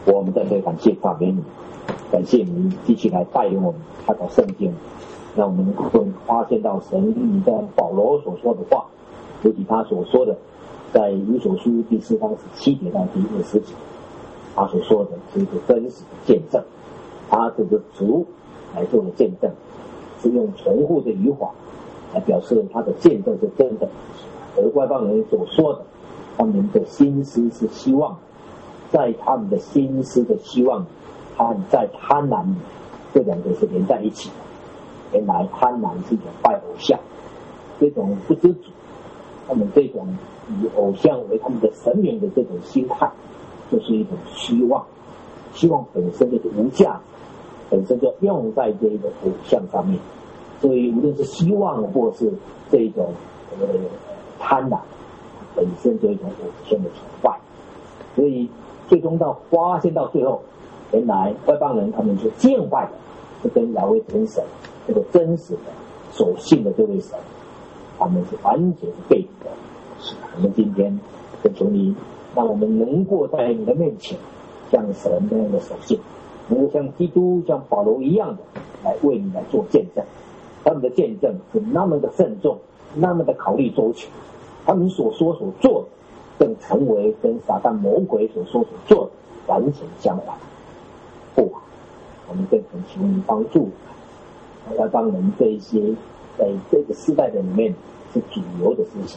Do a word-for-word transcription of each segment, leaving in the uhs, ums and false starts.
我们在这感谢赞美你，感谢你继续来带领我们看到圣经，让我们能够发现到神你在保罗所说的话，尤其他所说的在以弗所书第四章十七节到第二十节，他所说的是一个真实的见证，他这个主来做的见证，是用重复的语法来表示他的见证是真的，而外邦人所说的他们的心思是希望，在他们的心思的希望和在贪婪里，这两个是连在一起的。原来贪婪是一种拜偶像，这种不知足，他们这种以偶像为他们的神明的这种心态，就是一种希望，希望本身就是无价值，本身就用在这个偶像上面，所以无论是希望或是这种呃贪婪，本身就一种偶像的崇拜，所以最终到发现到最后，原来外邦人他们是敬拜的是跟亚威真神这个真实的所信的这位神，他们是完全是背离的。我们今天恳求你，让我们能够在你的面前像神那样的守信，能够像基督像保罗一样的来为你来做见证。他们的见证是那么的慎重，那么的考虑周全，他们所说所做的更成为跟撒旦魔鬼所说所做的完全相反。不，我们更恳求你帮助外邦人这一些在这个时代的里面是主流的思想，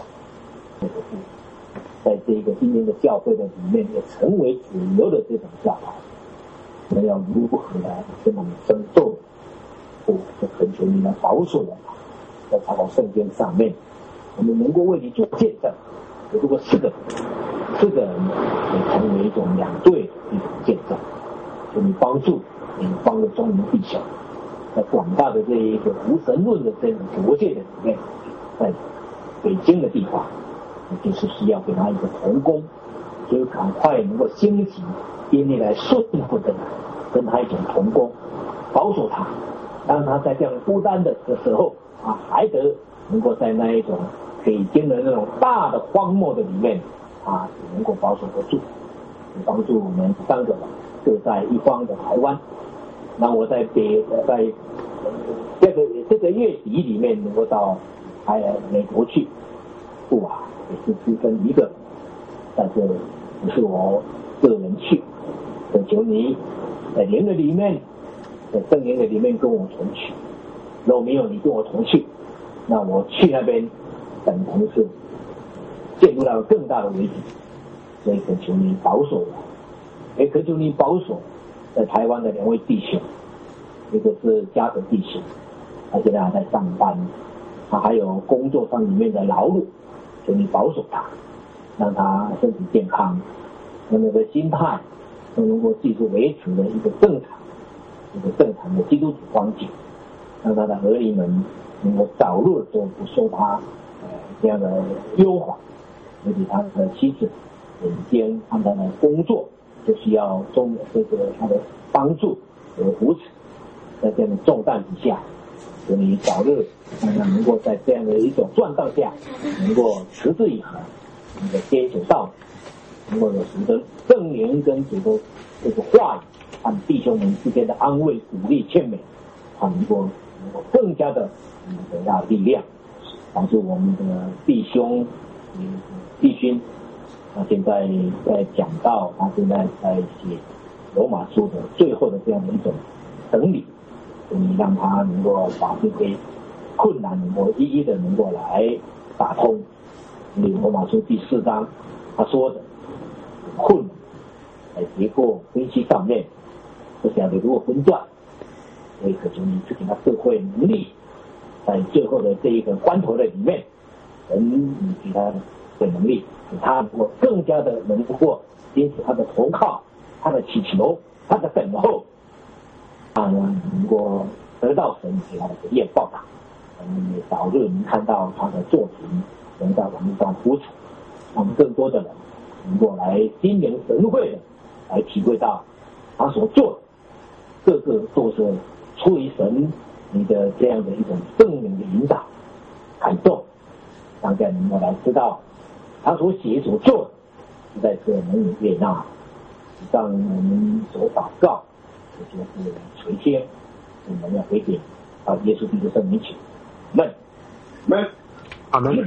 在这个今天的教会的里面也成为主流的这种教派，我们要如何来跟他们争斗？不，就恳求你来保守我们，在查考圣经上面，我们能够为你做见证。如果四个人，四个人也成为一种两队的一种见证，求你帮助你帮助中民弟兄，在广大的这一个无神论的这种国界的里面，在北京的地方，就是需要给他一个同工，就赶快能够兴起因你来顺服的跟他一种同工，保守他，让他在这样孤单的的时候啊，还得能够在那一种北京的那种大的荒漠的里面啊，能够保守得住，帮助我们三个人各在一方的台湾。那我在北在这个这个月底里面能够到哎美国去，不啊，也是只跟一个人，但是不是我个人去，恳求你在灵的里面，在圣灵的里面跟我同去。如果没有你跟我同去，那我去那边等同是陷入到更大的危机。所以恳求你保守我，也恳求你保守在台湾的两位弟兄，一个是家的弟兄，他现在还在上班，他还有工作上里面的劳碌，求你保守他，让他身体健康，让他的心态都能够继续维持的一个正常一个正常的基督徒光景，让他的儿女们能够早日都不受他呃这样的诱惑，尤其他的妻子每天他们的工作就需要中这个他的帮助和扶持，在这样的重担之下，求你早日让他能够在这样的一种状况下能够持之以恒，能够坚守到底，能够有使得圣灵跟主的这个话语和弟兄们之间的安慰鼓励劝勉，他能够能够更加的得到力量，帮助我们的弟兄弟兄。他现在在讲到，他现在在写罗马书的最后的这样的一种整理，你让他能够把这些困难能够一一的能够来打通。因为罗马书第四章他说的困难在结构分析上面不晓得如何分段，所以可求你赐给他智慧能力，在最后的这一个关头的里面，能给他的能力，使他能够更加的能够因此他的投靠，他的祈求，他的等候，他呢能够得到神给他的业报答。我们也早日能看到他的作品能在网络上铺陈，让更多的人能够来心领神会的来体会到他所做的各个都是出于神你的这样的一种圣灵的引导感动，大家能够来知道他所写所做的实在是能以悦纳， 让我们所祷告，这就是垂天，我们要回点到耶稣基督圣名去。们们阿门。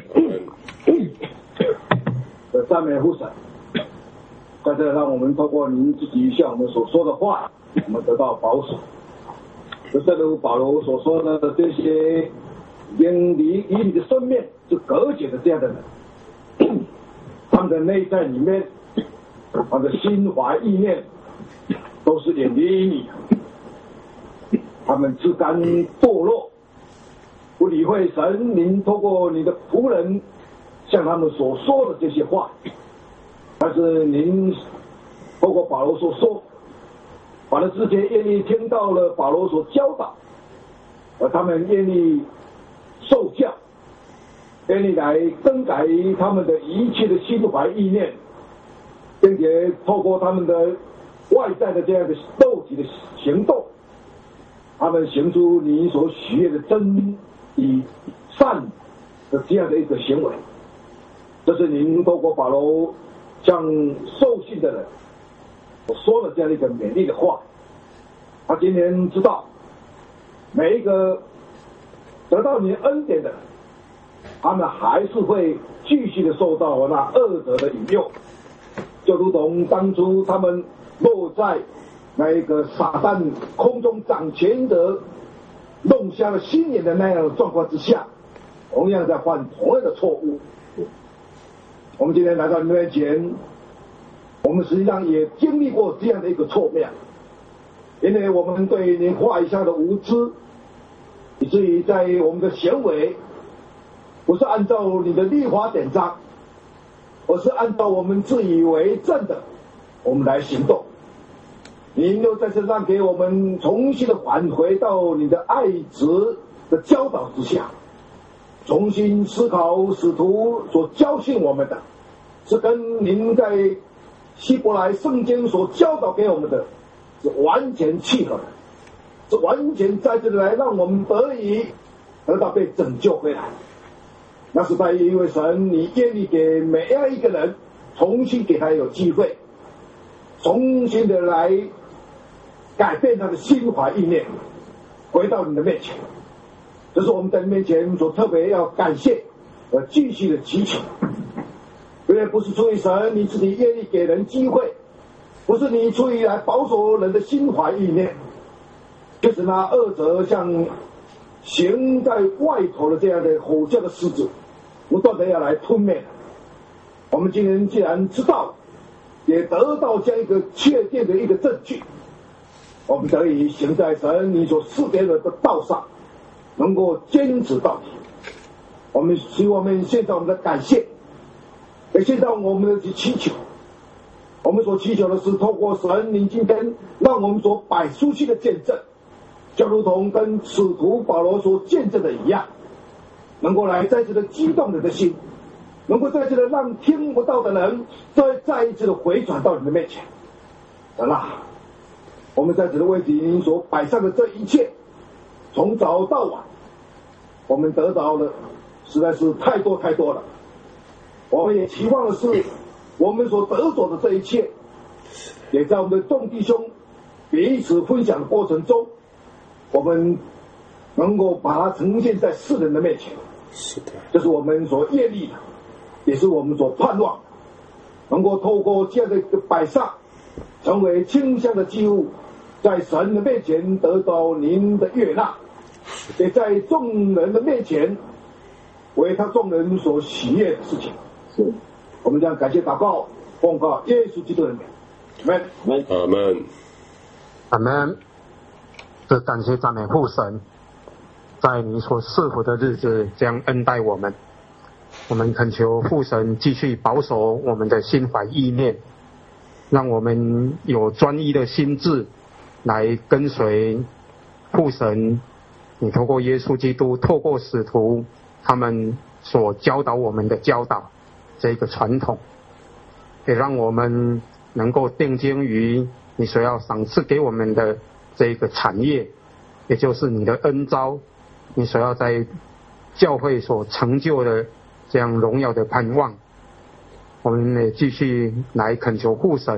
的赞美父神，在这让我们透过您自己向我们所说的话，我们得到保守。就正如保罗所说的，这些因离与你的生命是隔绝的这样的人，他们的内在里面，他们的心怀意念都是远离你，他们自甘堕落，不理会神您透过你的仆人向他们所说的这些话。但是您透过保罗所说，法律之前愿意听到了保罗所教导，而他们愿意受教，愿意来更改他们的一切的心怀意念，并且透过他们的外在的这样的肉体的行动，他们行出你所喜悦的真与善的这样的一个行为。这是您透过保罗向受信的人我说了这样一个勉励的话。他今天知道每一个得到你恩典的人，他们还是会继续的受到那恶者的引诱，就如同当初他们落在那一个撒旦空中掌权者弄瞎了心眼的那样的状况之下，同样在犯同样的错误。我们今天来到你面前，我们实际上也经历过这样的一个错谬，因为我们对您话语上的无知，以至于在我们的行为不是按照你的律法典章，而是按照我们自以为正的我们来行动。您又在这上给我们重新的返回到你的爱子的教导之下，重新思考使徒所教训我们的，是跟您在希伯来圣经所教导给我们的是完全契合的，是完全在这里来让我们得以得到被拯救回来。那是在因为神你愿意给每样一个人重新给他有机会，重新的来改变他的心怀意念，回到你的面前。这是我们在你面前所特别要感谢和继续的祈求。因为不是出于神你自己愿意给人机会，不是你出于来保守人的心怀意念，就是那恶者像行在外头的这样的吼叫的狮子，不断的要来吞灭。我们今天既然知道，也得到这样一个确定的一个证据，我们得以行在神你所赐给的道上，能够坚持到底。我们希望我们献上我们的感谢，也献上我们的祈求。我们所祈求的是透过神你今天让我们所摆出去的见证，就如同跟使徒保罗所见证的一样，能够来再次的激动人的心，能够再次的让听不到的人再再一次的回转到你的面前。神啊，我们在此的为你所摆上的这一切，从早到晚，我们得到的实在是太多太多了。我们也期望的是，我们所得着的这一切，也在我们的众弟兄彼此分享的过程中，我们能够把它呈现在世人的面前。 是的， 这是我们所愿力的，也是我们所盼望的，能够透过这样的一个摆上，成为清香的祭物，在神的面前得到您的悦纳，也在众人的面前为他众人所喜悦的事情。是，我们将感谢祷告，奉告耶稣基督的名，阿门， 阿门， 阿门。这感谢赞美父神，在你所赐福的日子将恩待我们。我们恳求父神继续保守我们的心怀意念，让我们有专一的心志来跟随父神你透过耶稣基督，透过使徒他们所教导我们的教导这个传统，也让我们能够定睛于你所要赏赐给我们的这个产业，也就是你的恩召，你所要在教会所成就的这样荣耀的盼望。我们也继续来恳求父神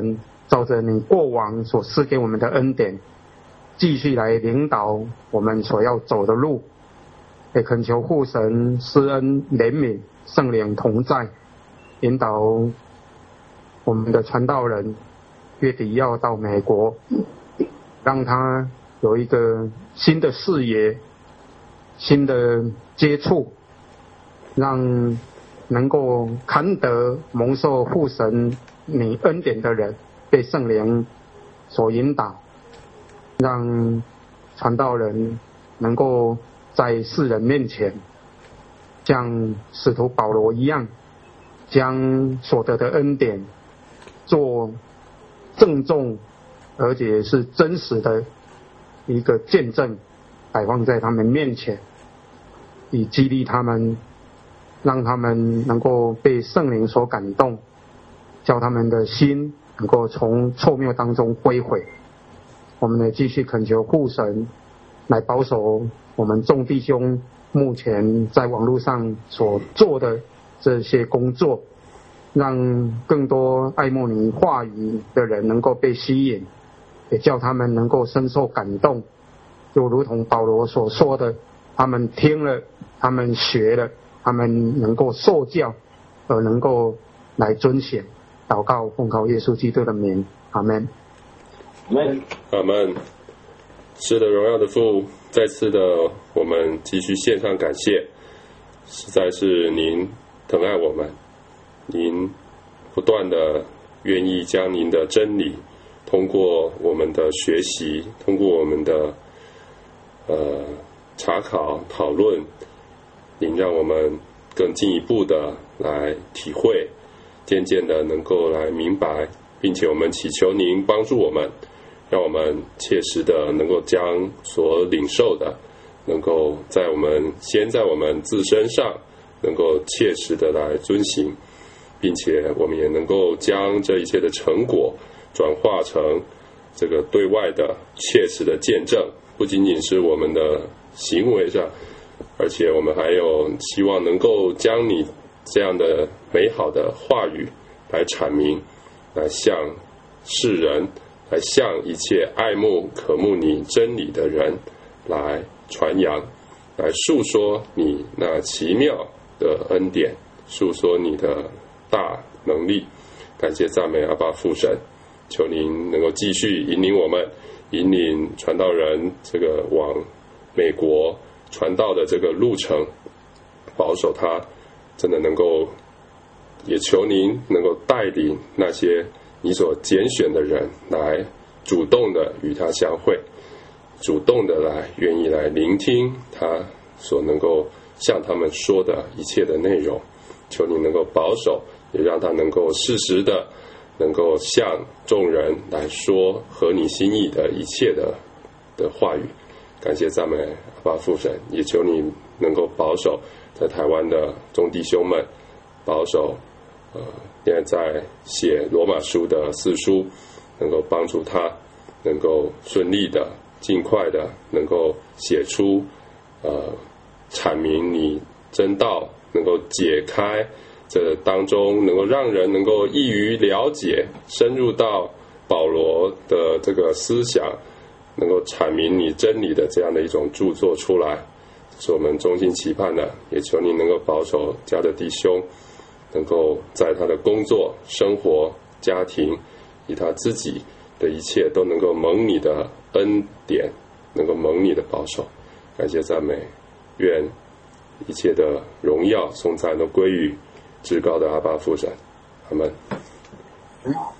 照着你过往所赐给我们的恩典，继续来领导我们所要走的路。也恳求父神施恩怜悯，圣灵同在，引导我们的传道人月底要到美国，让他有一个新的视野，新的接触，让能够堪得蒙受父神你恩典的人被圣灵所引导，让传道人能够在世人面前像使徒保罗一样，将所得的恩典做郑重而且是真实的一个见证摆放在他们面前，以激励他们，让他们能够被圣灵所感动，叫他们的心能够从错谬当中归回。我们也继续恳求父神来保守我们众弟兄目前在网络上所做的这些工作，让更多爱慕你话语的人能够被吸引，也叫他们能够深受感动，就如同保罗所说的，他们听了，他们学了，他们能够受教，而能够来遵行。祷告奉靠耶稣基督的名，阿们。 阿们。阿们。是的，荣耀的父，再次的我们继续献上感谢，实在是您疼爱我们，您不断的愿意将您的真理通过我们的学习，通过我们的呃查考讨论，您让我们更进一步的来体会，渐渐的能够来明白，并且我们祈求您帮助我们，让我们切实的能够将所领受的能够在我们先在我们自身上能够切实的来遵行，并且我们也能够将这一切的成果转化成这个对外的切实的见证，不仅仅是我们的行为上，而且我们还有希望能够将你这样的美好的话语来阐明，来向世人，来向一切爱慕渴慕你真理的人来传扬，来述说你那奇妙的恩典，述说你的大能力。感谢赞美阿爸父神，求您能够继续引领我们，引领传道人这个往美国传道的这个路程，保守他真的能够，也求您能够带领那些你所拣选的人来主动的与他相会，主动的来愿意来聆听他所能够向他们说的一切的内容。求你能够保守，也让他能够适时的能够向众人来说合你心意的一切的的话语。感谢赞美阿爸父神，也求你能够保守在台湾的众弟兄们，保守呃现在在写罗马书的四书，能够帮助他能够顺利的尽快的能够写出呃阐明你真道，能够解开这当中，能够让人能够易于了解，深入到保罗的这个思想，能够阐明你真理的这样的一种著作出来，是我们衷心期盼的。也求你能够保守家的弟兄，能够在他的工作、生活、家庭以他自己的一切都能够蒙你的恩典，能够蒙你的保守。感谢赞美，愿一切的荣耀颂赞都归于至高的阿爸父神。阿们。